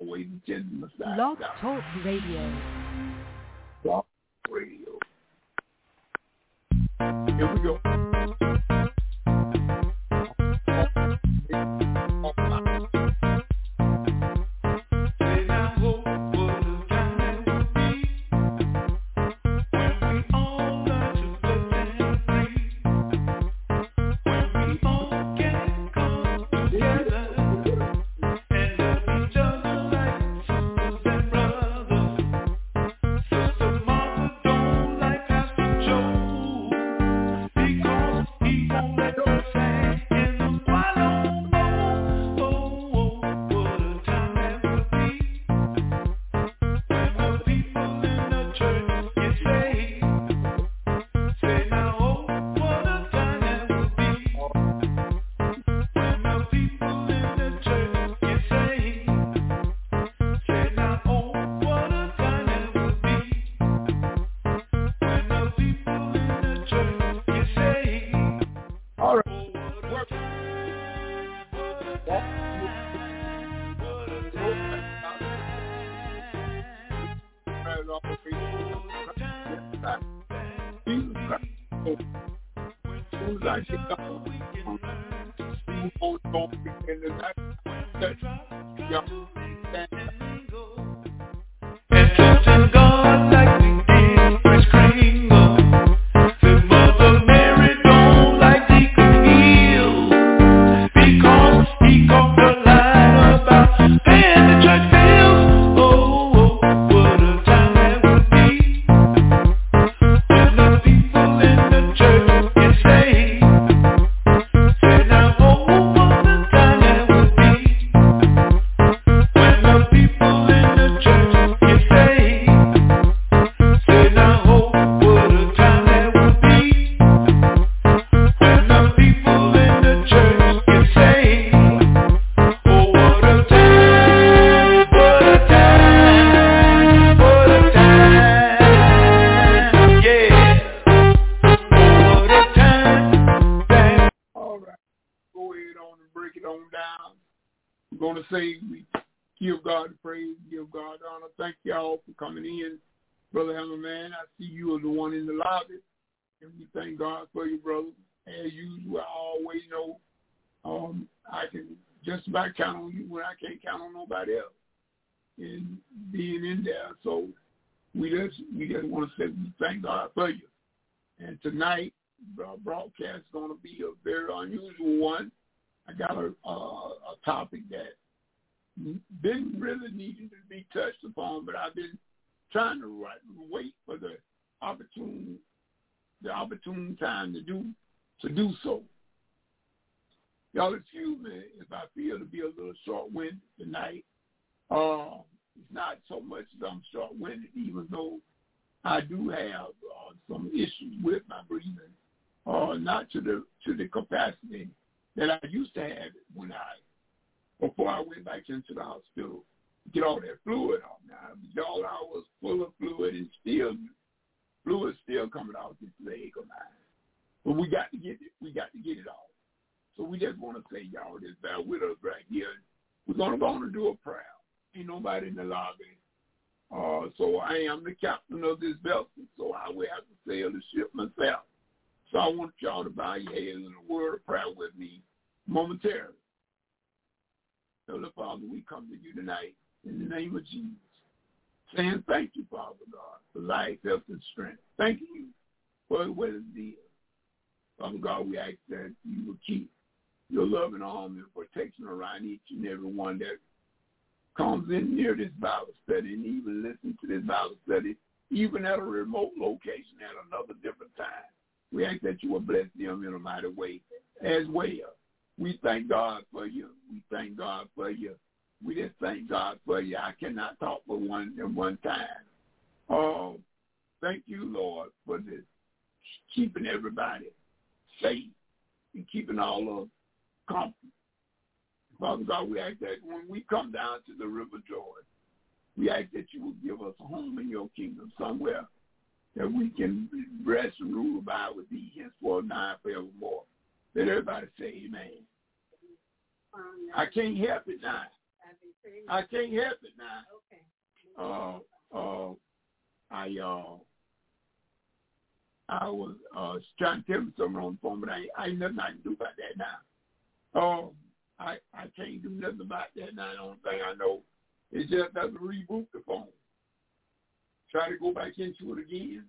always attend the Messiah. Blog Talk Radio. Blog Radio. Here we go. Count on you when I can't count on nobody else and being in there. So we just want to say we thank God for you. And tonight, our broadcast is going to be a very unusual one. I got a topic that didn't really need to be touched upon, but I've been trying to wait for the opportune time to do so. Y'all excuse me if I feel to be a little short-winded tonight. It's not so much that I'm short-winded, even though I do have some issues with my breathing, not to the capacity that I used to have it before I went back into the hospital to get all that fluid off. Now, all I was full of fluid and fluid still coming out this leg of mine. But we got to get it. We got to get it off. So we just want to say, y'all, just bear with us right here. We're going to go on and do a prayer. Ain't nobody in the lobby. So I am the captain of this vessel, so I will have to sail the ship myself. So I want y'all to bow your heads in a word of prayer with me momentarily. Heavenly Father, we come to you tonight in the name of Jesus, saying thank you, Father God, for life, health, and strength. Thank you for what it is. Father God, we ask that you will keep your loving arm and protection around each and every one that comes in near this Bible study and even listen to this Bible study, even at a remote location at another different time. We ask that you will bless them in a mighty way as well. We thank God for you. We thank God for you. We just thank God for you. I cannot talk for one time. Thank you, Lord, for this, keeping everybody safe and keeping all of comfort. Father God, we ask that when we come down to the River Jordan, we ask that you will give us a home in your kingdom somewhere that we can rest and rule by with thee henceforth now and forevermore. Let everybody say amen. I can't help it now. I can't help it now. Okay. I was trying to tell you something on the phone, but I ain't nothing I can do about that now. I can't do nothing about that now. The only thing I know is just have to reboot the phone. Try to go back into it again.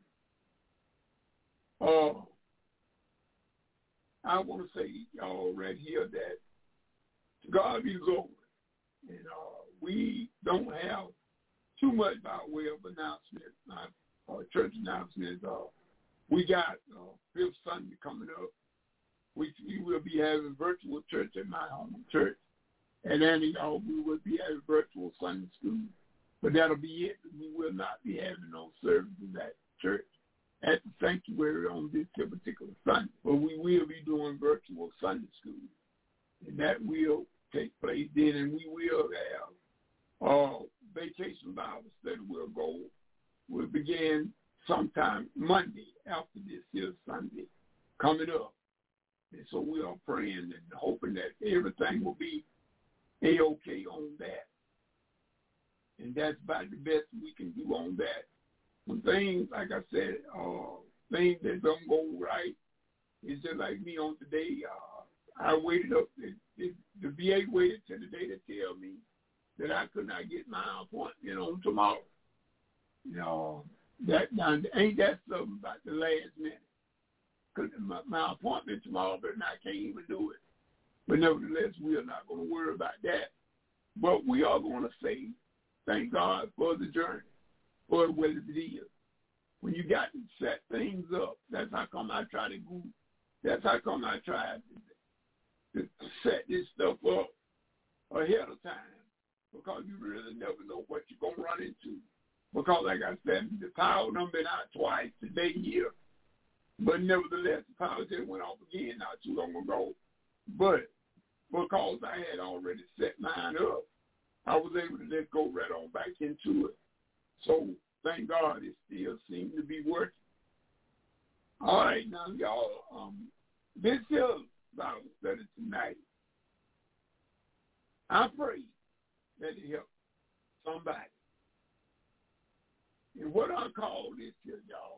I want to say, y'all, right here that God be glory. And we don't have too much by way of announcements, church announcements. We got Fifth Sunday coming up, which we will be having virtual church at my home church. And then we will be having virtual Sunday school. But that'll be it. We will not be having no services at church, at the sanctuary on this particular Sunday. But we will be doing virtual Sunday school. And that will take place then. And we will have vacation Bible study will begin sometime Monday after this here Sunday coming up. And so we are praying and hoping that everything will be A-okay on that. And that's about the best we can do on that. When things, like I said, things that don't go right, it's just like me on today. I waited up, the VA waited till the day to tell me that I could not get my appointment on tomorrow. That ain't that something about the last minute. Because my appointment tomorrow, but I can't even do it. But nevertheless, we are not going to worry about that. But we are going to say, thank God for the journey, for what it is. When you got to set things up, that's how come I try to go. That's how come I try to set this stuff up ahead of time, because you really never know what you're going to run into. Because, like I said, the power done been out twice today here. But nevertheless, the power just went off again not too long ago. But because I had already set mine up, I was able to just go right on back into it. So thank God it still seems to be working. All right, now, y'all, this here Bible study tonight, I pray that it helps somebody. And what I call this here, y'all,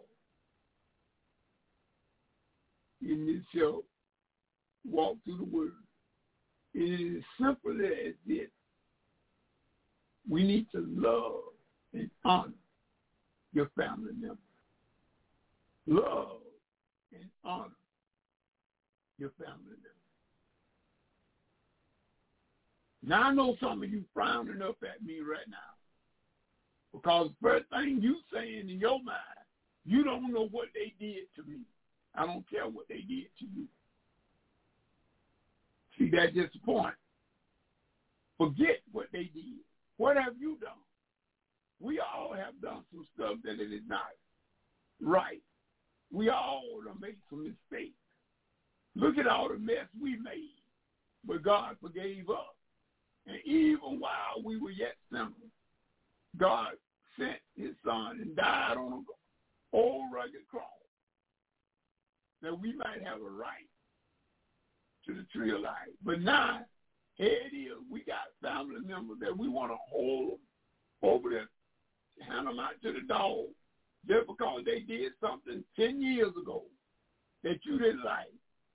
in this show, walk through the word, it is as simple as this. We need to love and honor your family members. Love and honor your family members. Now, I know some of you frowning up at me right now, because the first thing you saying in your mind, you don't know what they did to me. I don't care what they did to you. See, that's disappointing. Forget what they did. What have you done? We all have done some stuff that it is not right. We all have made some mistakes. Look at all the mess we made, but God forgave us. And even while we were yet sinners, God sent his son and died on an old rugged cross that we might have a right to the tree of life. But now, here it is, we got family members that we want to hold them over there, hand them out to the dog, just because they did something 10 years ago that you didn't like.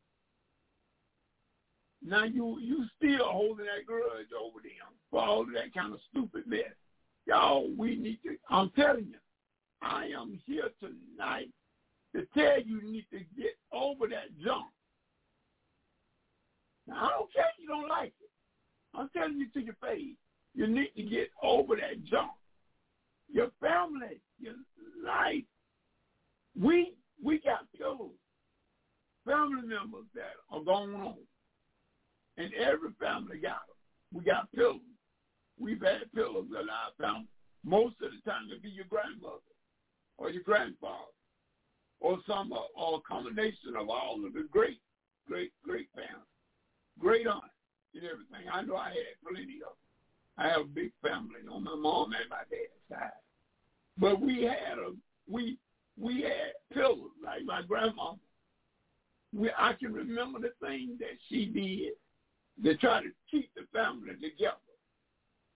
Now you still holding that grudge over them for all of that kind of stupid mess. Y'all, we need to, I'm telling you, I am here tonight to tell you need to get over that junk. Now, I don't care if you don't like it. I'm telling you to your face, you need to get over that junk. Your family, your life. We got pillars, family members that are going on. And every family got them. We got pillars. We've had pillars in our family. Most of the time it'll be your grandmother or your grandfather or some or a combination of all of the great families, great aunts and everything. I know I had plenty of them. I have a big family on my mom and my dad's side. But we had pillars like my grandmama. I can remember the things that she did to try to keep the family together.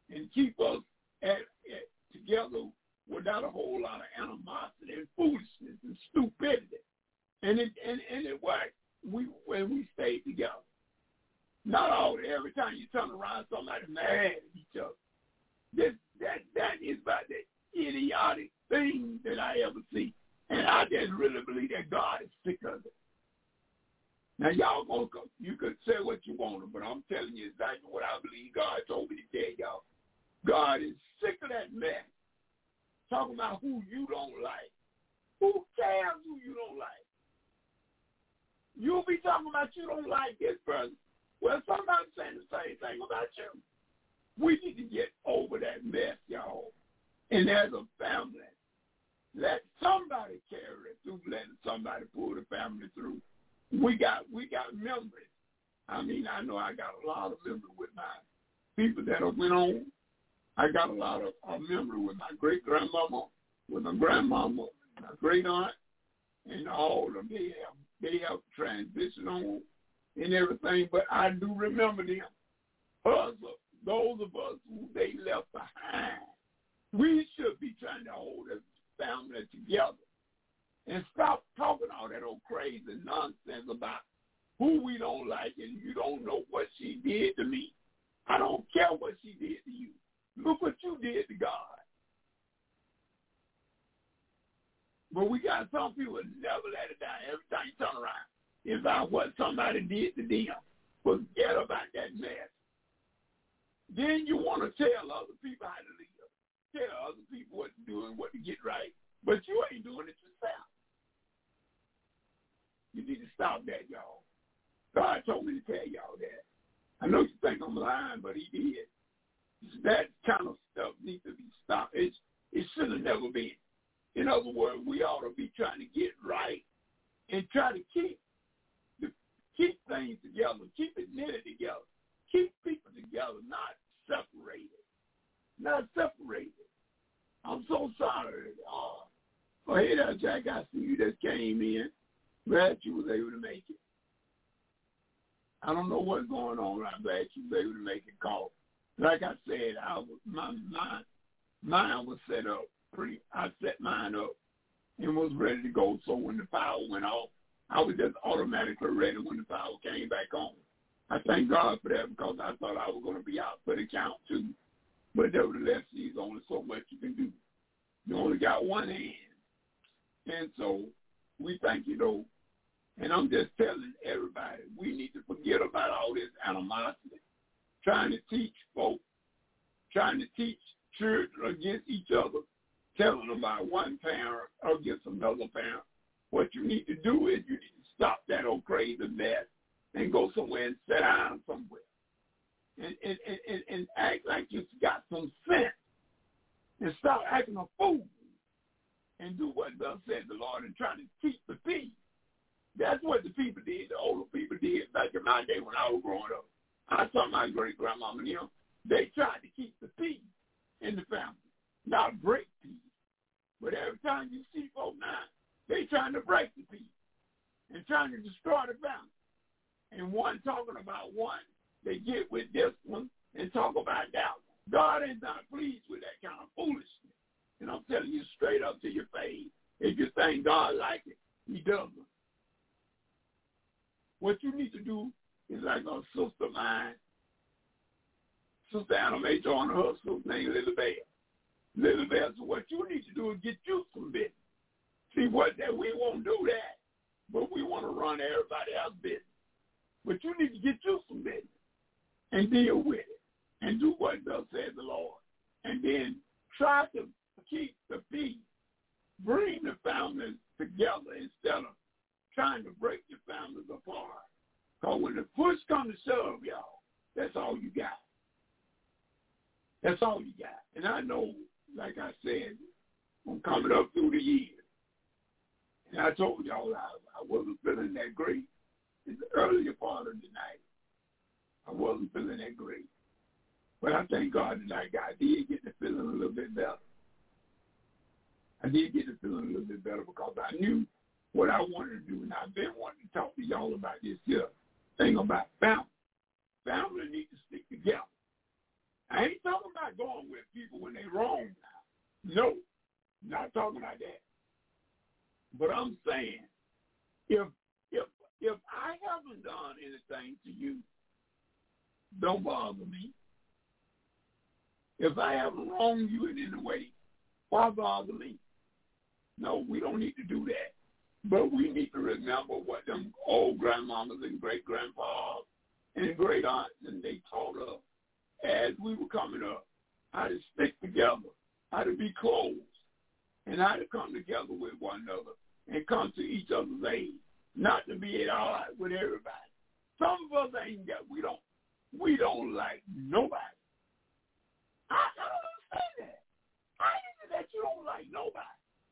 and keep us together without a whole lot of animosity and foolishness and stupidity. And it worked. When we stayed together. Not all every time you turn around, somebody mad at each other. That is about the idiotic thing that I ever see. And I just really believe that God is sick of it. Now, you could say what you want, but I'm telling you exactly what I believe God told me to tell y'all. God is sick of that mess. Talking about who you don't like. Who cares who you don't like? You'll be talking about you don't like this person. Well, somebody's saying the same thing about you. We need to get over that mess, y'all. And as a family, let somebody carry it through. Let somebody pull the family through. We got memories. I mean, I know I got a lot of memory with my people that have went on. I got a lot of memory with my great-grandmama, with my grandmama, my great-aunt, and all of them. They have transitioned on and everything, but I do remember them. Those of us who they left behind, we should be trying to hold this family together and stop talking all that old crazy nonsense about who we don't like and you don't know what she did to me. I don't care what she did to you. Look what you did to God. But we got some people that never let it down. Every time you turn around, it's about what somebody did to them. Forget about that mess. Then you want to tell other people how to live. Tell other people what to do and what to get right. But you ain't doing it yourself. You need to stop that, y'all. God told me to tell y'all that. I know you think I'm lying, but he did. That kind of stuff needs to be stopped. It should have never been. In other words, we ought to be trying to get right and try to keep things together, keep it knitted together, keep people together, not separated. I'm so sorry. Hey there, Jack, I see you just came in. Glad you was able to make it. I don't know what's going on. I'm glad you was able to make a call. Like I said, mine was set up. I set mine up and was ready to go. So when the power went off, I was just automatically ready when the power came back on. I thank God for that because I thought I was going to be out for the count too. But nevertheless, there's only so much you can do. You only got one hand. And so we thank you, though. And I'm just telling everybody, we need to forget about all this animosity, trying to teach folks, trying to teach children against each other, telling them about one parent against another parent. What you need to do is you need to stop that old crazy mess and go somewhere and sit down somewhere and act like you got some sense and stop acting a fool and do what thus said the Lord and try to keep the peace. That's what the people did, the older people did back in my day when I was growing up. I saw my great-grandmama and them. They tried to keep the peace in the family, not break peace. But every time you see folks now, they trying to break the peace and trying to destroy the family. And one talking about one, they get with this one and talk about that one. God is not pleased with that kind of foolishness. And I'm telling you straight up to your face, if you think God like it, he doesn't. What you need to do is like a sister of mine, Sister Anna May joined her sister named Lily Bell. Lily Bell, so what you need to do is get you some business. See, that we won't do that, but we want to run everybody else's business. But you need to get you some business and deal with it and do what thus says the Lord. And then try to keep the peace, bring the families together instead of trying to break the families apart. Because when the push comes to shove, y'all, that's all you got. That's all you got. And I know, like I said, I'm coming up through the years. And I told y'all I wasn't feeling that great in the earlier part of the night. I wasn't feeling that great. But I thank God that I did get the feeling a little bit better. I did get the feeling a little bit better because I knew what I wanted to do. And I've been wanting to talk to y'all about this here thing about family. Family needs to stick together. I ain't talking about going with people when they're wrong now. No, not talking about that. But I'm saying, if I haven't done anything to you, don't bother me. If I haven't wronged you in any way, why bother me? No, we don't need to do that. But we need to remember what them old grandmamas and great-grandpas and great-aunts and they taught us as we were coming up, how to stick together, how to be close, and how to come together with one another and come to each other's aid, not to be at odds with everybody. Some of us ain't got, we don't like nobody. I don't understand that. How is it that you don't like nobody?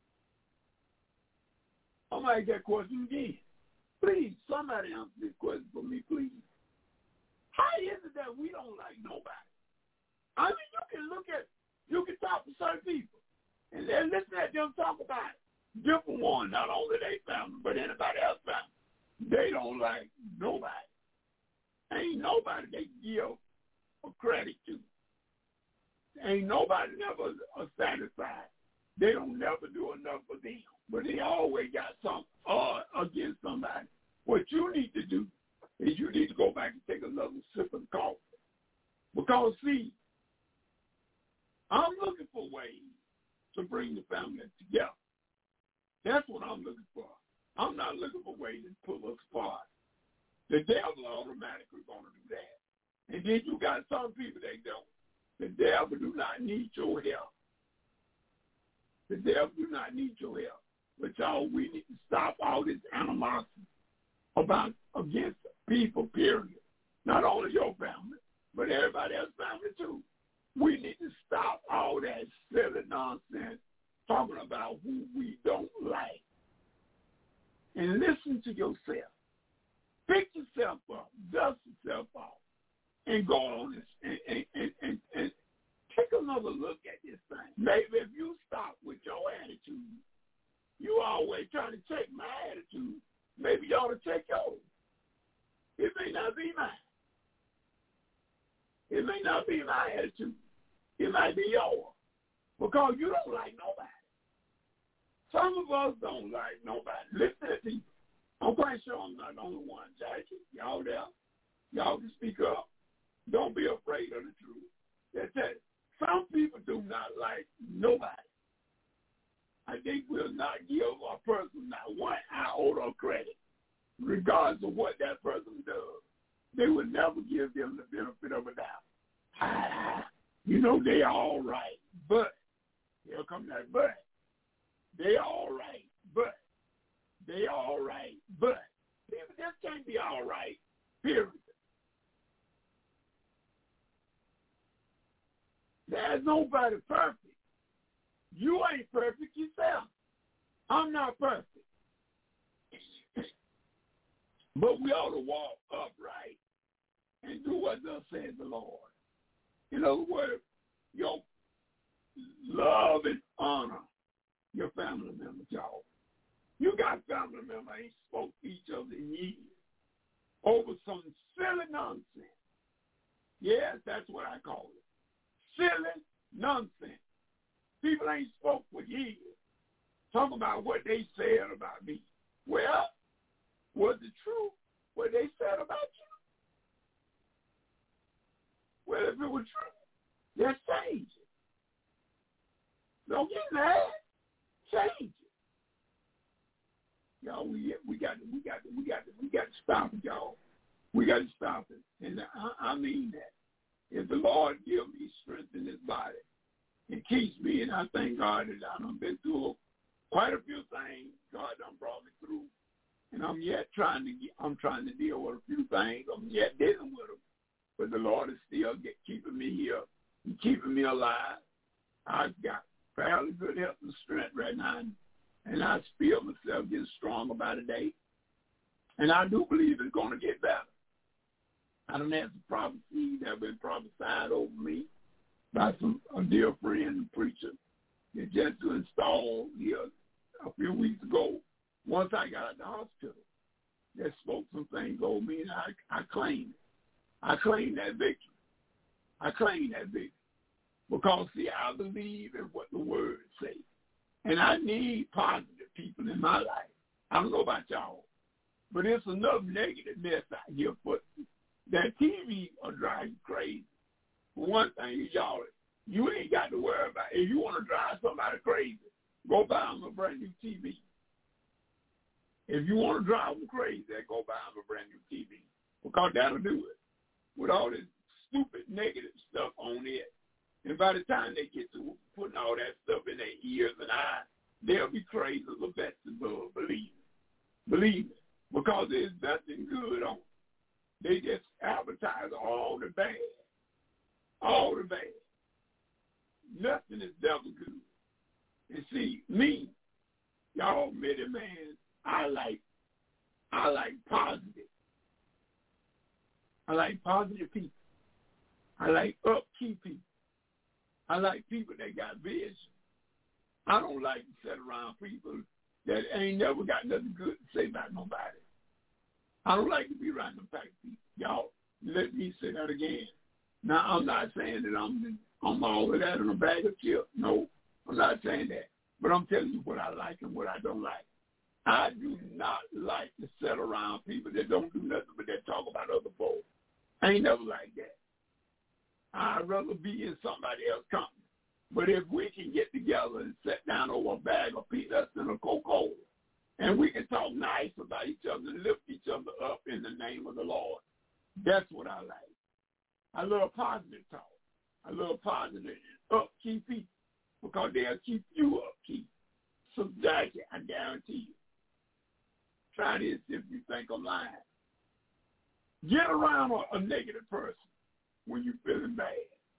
I might get that question again. Please, somebody answer this question for me, please. How is it that we don't like nobody? I mean, you can talk to certain people, and then listen at them talk about different ones, not only their family, but anybody else's family. They don't like nobody. Ain't nobody they give a credit to. Ain't nobody never satisfied. They don't never do enough for them, but they always got something against somebody. What you need to do is you need to go back and take another sip of coffee. Because, see, I'm looking for ways to bring the family together. That's what I'm looking for. I'm not looking for ways to pull us apart. The devil automatically going to do that. And then you got some people that don't. The devil do not need your help. The devil do not need your help. But y'all, we need to stop all this animosity against people, period. Not only your family, but everybody else's family too. We need to stop all that silly nonsense talking about who we don't like. And listen to yourself. Pick yourself up, dust yourself off, and go on and take another look at this thing. Maybe if you stop with your attitude, you always trying to check my attitude, maybe you ought to check yours. It may not be mine. It may not be my attitude. It might be yours. Because you don't like nobody. Some of us don't like nobody. Listen to people. I'm quite sure I'm not the only one, Jackie. Y'all there. Y'all can speak up. Don't be afraid of the truth. That's it. Some people do not like nobody. They will not give a person not one iota of credit, regardless of what that person does. They will never give them the benefit of a doubt. You know, they all right, but here come that but. They all right, but. They all right, but. People just can't be all right, period. There's nobody perfect. You ain't perfect yourself. I'm not perfect. But we ought to walk upright and do what thus says the Lord. In other words, love and honor your family members, y'all. You got family members ain't spoke to each other in years over some silly nonsense. Yes, that's what I call it. Silly nonsense. People ain't spoke for years. Talk about what they said about me. Well, was it true what they said about you? Well, if it was true, let's change it. Don't get mad. Change it. Y'all, we got to stop it, y'all. We got to stop it. And I mean that. If the Lord give me strength in his body and keeps me, and I thank God that I've been through quite a few things. God done brought me through. And I'm trying to deal with a few things. I'm yet dealing with them. But the Lord is still keeping me here and keeping me alive. I've got fairly good health and strength right now. And I feel myself getting stronger by the day. And I do believe it's going to get better. I don't have some prophecies that have been prophesied over me by a dear friend, a preacher, that just installed here a few weeks ago. Once I got out of the hospital, they spoke some things over me, and I claimed it. I claimed that victory. I claim that victory. Because, see, I believe in what the word says. And I need positive people in my life. I don't know about y'all, but it's enough negative mess out here. But that TV will drive you crazy. For one thing, y'all, you ain't got to worry about it. If you want to drive somebody crazy, go buy them a brand new TV. If you want to drive them crazy, go buy them a brand new TV. Because that'll do it. With all this stupid negative stuff on it. And by the time they get to putting all that stuff in their ears and eyes, they'll be crazy as a vegetable, believe it. Believe it. Because there's nothing good on it. They just advertise all the bad. All the bad. Nothing is never good. And see, me, y'all admitted, man, I like positive. I like positive people. I like upkeep people. I like people that got vision. I don't like to sit around people that ain't never got nothing good to say about nobody. I don't like to be around them type of people. Y'all, let me say that again. Now, I'm not saying that I'm all of that in a bag of chips. No, I'm not saying that. But I'm telling you what I like and what I don't like. I do not like to sit around people that don't do nothing but that talk about other folks. I ain't never like that. I'd rather be in somebody else's company. But if we can get together and sit down over a bag of peanuts and a Coca-Cola, and we can talk nice about each other and lift each other up in the name of the Lord, that's what I like. I love positive talk. I love positive upkeep people because they'll keep you upkeep. So that's it, I guarantee you. Try this if you think I'm lying. Get around a negative person when you're feeling bad.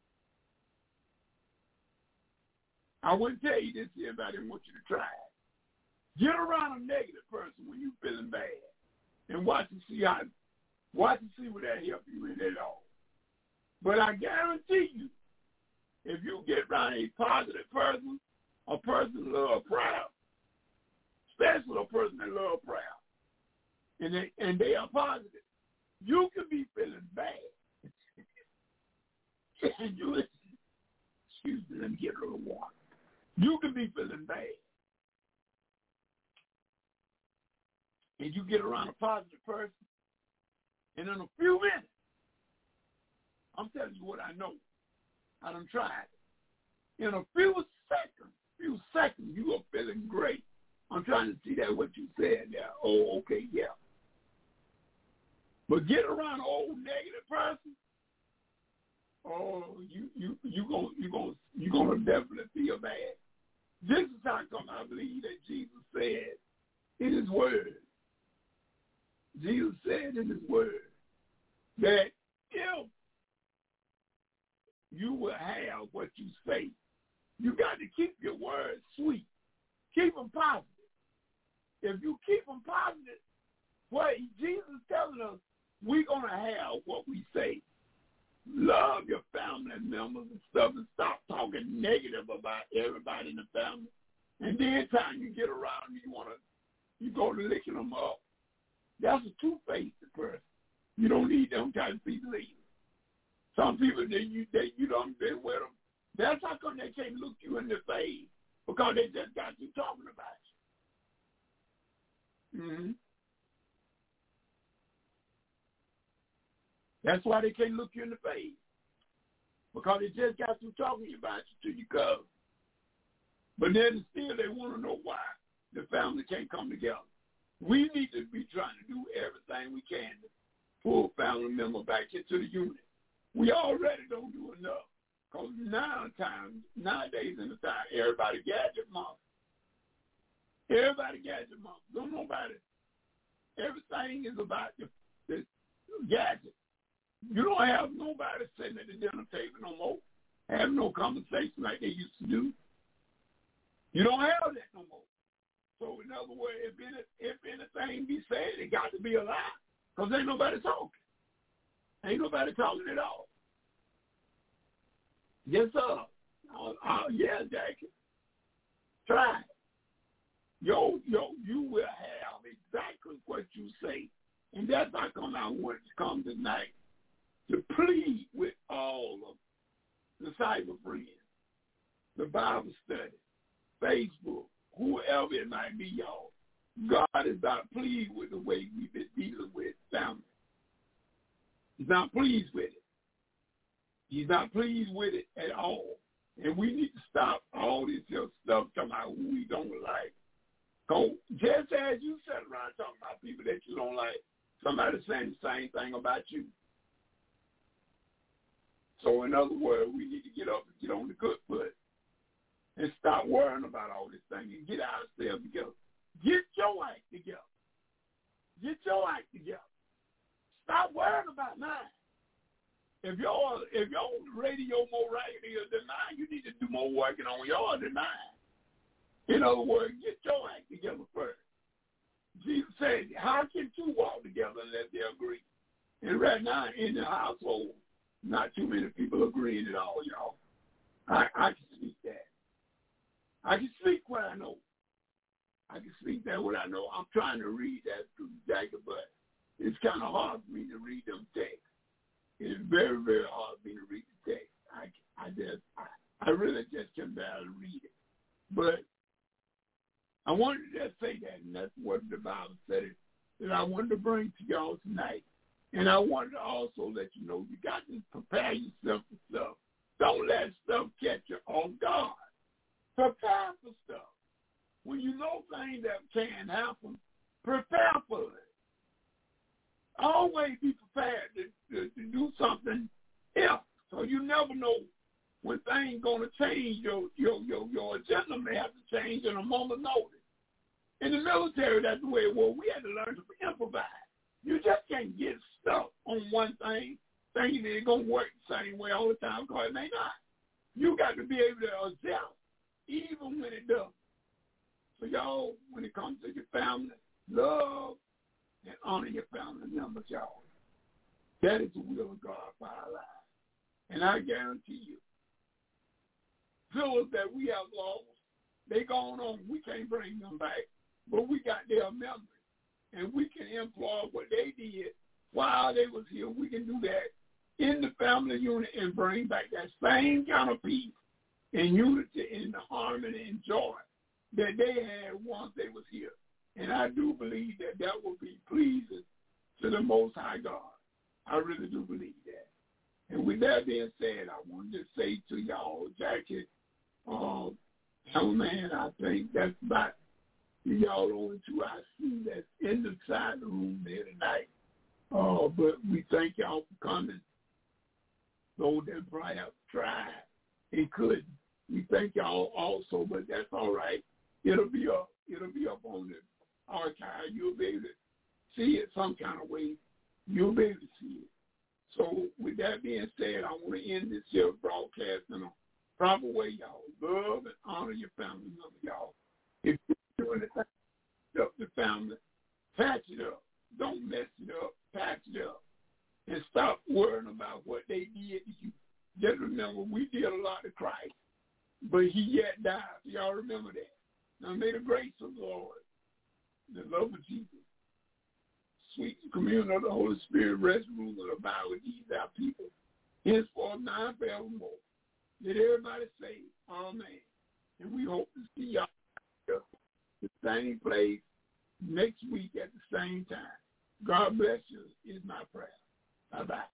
I wouldn't tell you this if I didn't want you to try it. Get around a negative person when you're feeling bad and watch and see what that help you in at all. But I guarantee you, if you get around a positive person, a person that loves prayer, especially a person that loves prayer, and they are positive, you can be feeling bad. And you, excuse me, let me get a little water. You can be feeling bad. And you get around a positive person, and in a few minutes, I'm telling you what I know. I done tried it. In a few seconds, you are feeling great. I'm trying to see that what you said there. Oh, okay, yeah. But get around an old negative person. Oh, you gonna definitely feel bad. This is how come I believe that Jesus said in His Word. Jesus said in His Word that if you will have what you say, you got to keep your words sweet. Keep them positive. If you keep them positive, what Jesus is telling us, we're going to have what we say. Love your family members and stuff and stop talking negative about everybody in the family. And then time you get around, you go to licking them up. That's a two-faced person. You don't need them type of people either. Some people that you don't been with them. That's how come they can't look you in the face because they just got you talking about you. Mm-hmm. That's why they can't look you in the face because they just got you talking about you till you come. But then still they want to know why the family can't come together. We need to be trying to do everything we can to pull family members back into the unit. We already don't do enough because nowadays in the time, everybody gadget monk. Everybody gadget monk. Don't nobody. Everything is about the gadget. You don't have nobody sitting at the dinner table no more, having no conversation like they used to do. You don't have that no more. So in other words, if anything be said, it got to be a lie because ain't nobody talking. Ain't nobody talking at all. Yes, sir. Yeah, Jackie. Try it. You will have exactly what you say. And that's how come I want to come tonight to plead with all of the cyber friends, the Bible study, Facebook, whoever it might be, y'all. God is not pleased with the way we've been dealing with family. He's not pleased with it. He's not pleased with it at all. And we need to stop all this stuff talking about who we don't like. Just as you sat around talking about people that you don't like, somebody saying the same thing about you. So in other words, we need to get up and get on the good foot and stop worrying about all this thing and get ourselves together. Get your act together. Get your act together. Stop worrying about mine. If your radio more raggedy than mine, you need to do more working on yours than mine. In other words, get your act together first. Jesus said, how can two walk together unless they agree? And right now in the household, not too many people agreeing at all, y'all. I can speak that. I can speak what I know. I can speak that what I know. I'm trying to read that through Jacob, but it's kind of hard for me to read them texts. It's very, very hard for me to read the text. I really just can barely read it. But I wanted to just say that, and that's what the Bible said that I wanted to bring to y'all tonight. And I wanted to also let you know you got to prepare yourself for stuff. Don't let stuff catch you off guard. Prepare for stuff. When you know things that can happen, prepare for it. Always be prepared to do something else. So you never know when things going to change. Your agenda may have to change in a moment's notice. In the military, that's the way it was. We had to learn to improvise. You just can't get stuck on one thing, thinking that it's going to work the same way all the time, because it may not. You got to be able to adjust, even when it doesn't. So y'all, when it comes to your family, love and honor your family members, y'all. That is the will of God for our lives. And I guarantee you, those that we have lost, they gone on. We can't bring them back, but we got their memory. And we can employ what they did while they was here. We can do that in the family unit and bring back that same kind of peace and unity and the harmony and joy that they had once they was here. And I do believe that that will be pleasing to the Most High God. I really do believe that. And with that being said, I wanted to say to y'all, Jackie, young man, I think that's about y'all only two I see that's in the side of the room there tonight. But we thank y'all for coming. Those that perhaps tried and couldn't, we thank y'all also, but that's all right. It'll be up on the archive. You'll be able to see it some kind of way. You'll be able to see it. So with that being said, I want to end this here broadcast in a proper way, y'all. Love and honor your family members, y'all. If you're doing it up the family, patch it up. Don't mess it up. Patch it up. And stop worrying about what they did to you. Just remember, we did a lot to Christ, but he yet died. Y'all remember that. Now may the grace of the Lord, the love of Jesus, sweet communion of the Holy Spirit rest, rule, and abide with these our people, henceforth now and forevermore. Let everybody say amen. And we hope to see y'all at the same place next week at the same time. God bless you is my prayer. Bye-bye.